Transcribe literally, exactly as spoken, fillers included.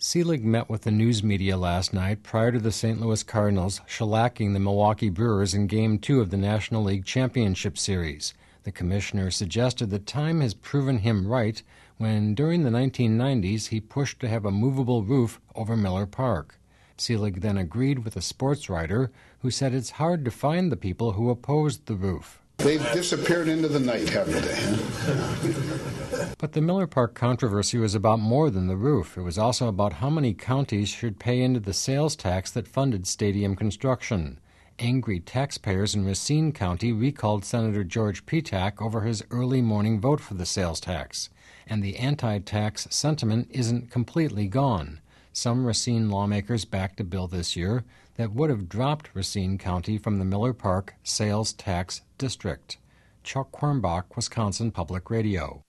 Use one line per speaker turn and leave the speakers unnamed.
Selig met with the news media last night prior to the Saint Louis Cardinals shellacking the Milwaukee Brewers in Game two of the National League Championship Series. The commissioner suggested that time has proven him right when, during the nineteen nineties, he pushed to have a movable roof over Miller Park. Selig then agreed with a sports writer who said it's hard to find the people who opposed the roof.
They've disappeared into the night, haven't they?
But the Miller Park controversy was about more than the roof. It was also about how many counties should pay into the sales tax that funded stadium construction. Angry taxpayers in Racine County recalled Senator George Petak over his early morning vote for the sales tax. And the anti-tax sentiment isn't completely gone. Some Racine lawmakers backed a bill this year that would have dropped Racine County from the Miller Park sales tax district. Chuck Quirmbach, Wisconsin Public Radio.